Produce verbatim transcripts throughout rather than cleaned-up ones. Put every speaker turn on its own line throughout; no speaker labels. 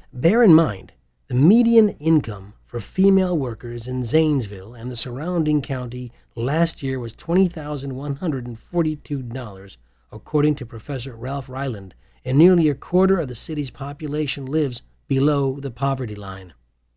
Bear in mind, the median income for female workers in Zanesville and the surrounding county last year was twenty thousand one hundred forty-two dollars, according to Professor Ralph Ryland, and nearly a quarter of the city's population lives below the poverty line.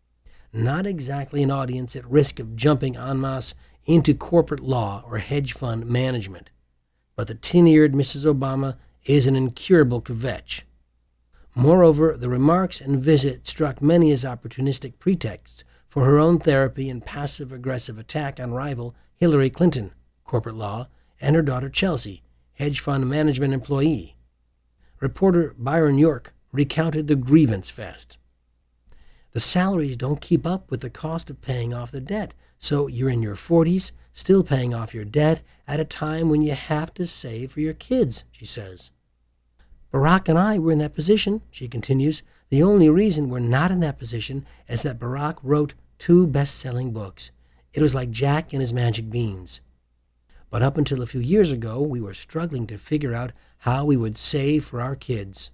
Not exactly an audience at risk of jumping en masse into corporate law or hedge fund management. But the tin-eared Missus Obama is an incurable kvetch. Moreover, the remarks and visit struck many as opportunistic pretexts for her own therapy and passive-aggressive attack on rival Hillary Clinton, corporate law, and her daughter Chelsea, hedge fund management employee. Reporter Byron York recounted the grievance fest. The salaries don't keep up with the cost of paying off the debt, so you're in your forties, still paying off your debt at a time when you have to save for your kids, she says. Barack and I were in that position, she continues. The only reason we're not in that position is that Barack wrote two best-selling books. It was like Jack and his magic beans. But up until a few years ago, we were struggling to figure out how we would save for our kids.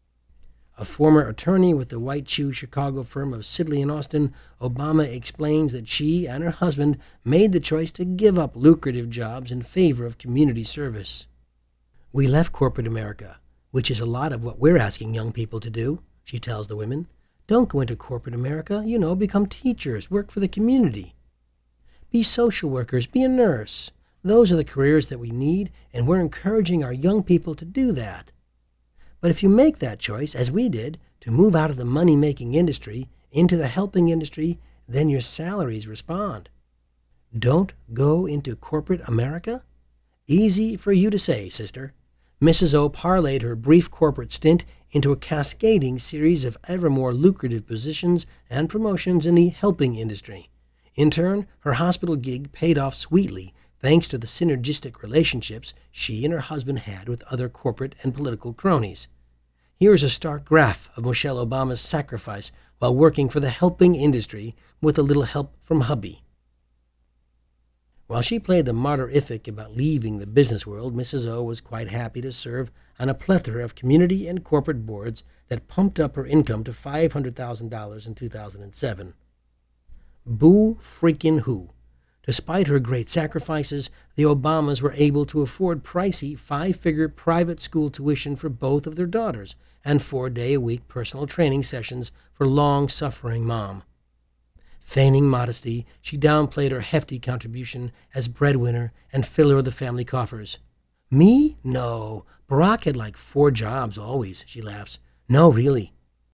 A former attorney with the White Shoe Chicago firm of Sidley and Austin, Obama explains that she and her husband made the choice to give up lucrative jobs in favor of community service. We left corporate America, which is a lot of what we're asking young people to do, she tells the women. Don't go into corporate America, you know, become teachers, work for the community. Be social workers, be a nurse. Those are the careers that we need, and we're encouraging our young people to do that. But if you make that choice, as we did, to move out of the money-making industry into the helping industry, then your salaries respond. Don't go into corporate America? Easy for you to say, sister. Missus O parlayed her brief corporate stint into a cascading series of ever more lucrative positions and promotions in the helping industry. In turn, her hospital gig paid off sweetly thanks to the synergistic relationships she and her husband had with other corporate and political cronies. Here is a stark graph of Michelle Obama's sacrifice while working for the helping industry with a little help from hubby. While she played the martyrific about leaving the business world, Missus O was quite happy to serve on a plethora of community and corporate boards that pumped up her income to five hundred thousand dollars in two thousand seven. Boo freaking who. Despite her great sacrifices, the Obamas were able to afford pricey five-figure private school tuition for both of their daughters and four-day-a-week personal training sessions for long-suffering mom. Feigning modesty, she downplayed her hefty contribution as breadwinner and filler of the family coffers. Me? No. Barack had like four jobs always, she laughs. No, really.